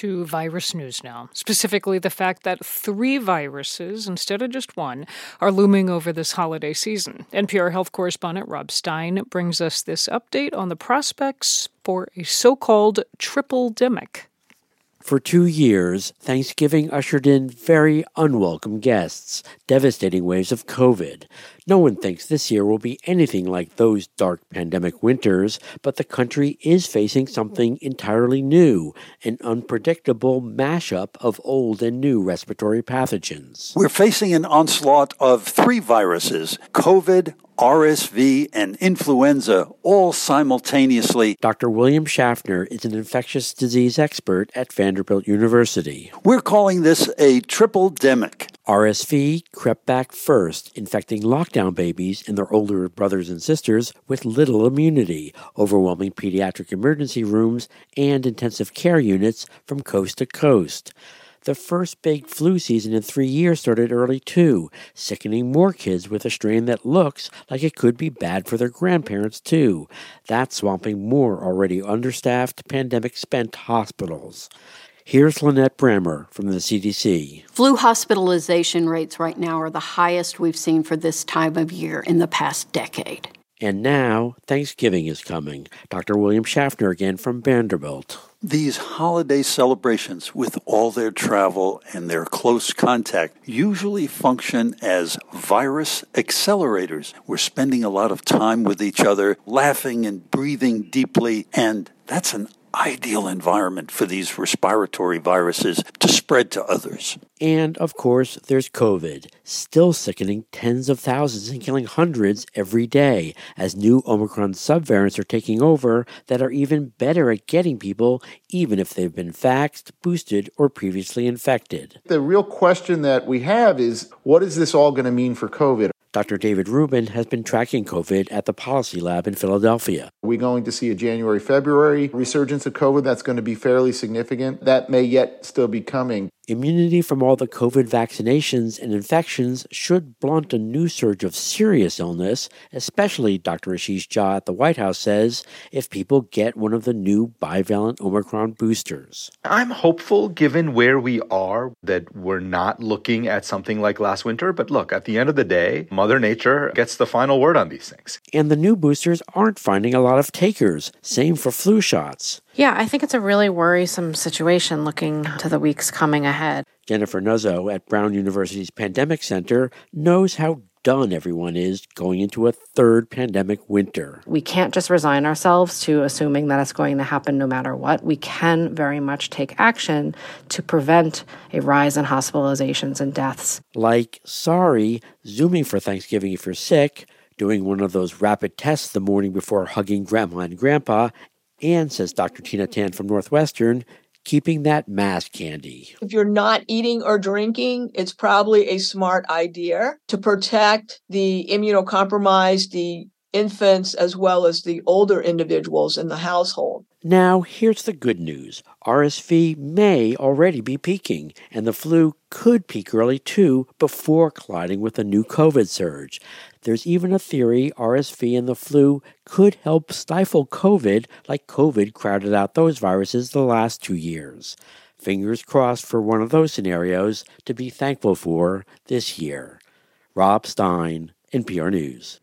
to virus news now, specifically the fact that 3 viruses, instead of just one, are looming over this holiday season. NPR health correspondent Rob Stein brings us this update on the prospects for a so-called triple-demic. For 2 years, Thanksgiving ushered in very unwelcome guests, devastating waves of COVID. No one thinks this year will be anything like those dark pandemic winters, but the country is facing something entirely new, an unpredictable mashup of old and new respiratory pathogens. We're facing an onslaught of 3 viruses, COVID, RSV, and influenza, all simultaneously. Dr. William Schaffner is an infectious disease expert at Vanderbilt University. We're calling this a triple-demic. RSV crept back first, infecting lockdown babies and their older brothers and sisters with little immunity, overwhelming pediatric emergency rooms and intensive care units from coast to coast. The first big flu season in 3 years started early, too, sickening more kids with a strain that looks like it could be bad for their grandparents, too. That's swamping more already understaffed, pandemic-spent hospitals. Here's Lynette Brammer from the CDC. Flu hospitalization rates right now are the highest we've seen for this time of year in the past decade. And now, Thanksgiving is coming. Dr. William Schaffner again from Vanderbilt. These holiday celebrations, with all their travel and their close contact, usually function as virus accelerators. We're spending a lot of time with each other, laughing and breathing deeply, and that's an ideal environment for these respiratory viruses to spread to others. And, of course, there's COVID, still sickening tens of thousands and killing hundreds every day, as new Omicron subvariants are taking over that are even better at getting people, even if they've been vaxxed, boosted, or previously infected. The real question that we have is, what is this all going to mean for COVID? Dr. David Rubin has been tracking COVID at the Policy Lab in Philadelphia. Are we going to see a January-February resurgence of COVID that's going to be fairly significant? That may yet still be coming. Immunity from all the COVID vaccinations and infections should blunt a new surge of serious illness, especially, Dr. Ashish Jha at the White House says, if people get one of the new bivalent Omicron boosters. I'm hopeful, given where we are, that we're not looking at something like last winter. But look, at the end of the day, Mother Nature gets the final word on these things. And the new boosters aren't finding a lot of takers. Same for flu shots. Yeah, I think it's a really worrisome situation looking to the weeks coming ahead. Jennifer Nuzzo at Brown University's Pandemic Center knows how done everyone is going into a third pandemic winter. We can't just resign ourselves to assuming that it's going to happen no matter what. We can very much take action to prevent a rise in hospitalizations and deaths. Like, sorry, Zooming for Thanksgiving if you're sick, doing one of those rapid tests the morning before hugging Grandma and Grandpa, and, says Dr. Tina Tan from Northwestern, keeping that mask handy. If you're not eating or drinking, it's probably a smart idea to protect the immunocompromised, the infants, as well as the older individuals in the household. Now, here's the good news. RSV may already be peaking, and the flu could peak early too before colliding with a new COVID surge. There's even a theory RSV and the flu could help stifle COVID like COVID crowded out those viruses the last 2 years. Fingers crossed for one of those scenarios to be thankful for this year. Rob Stein, NPR News.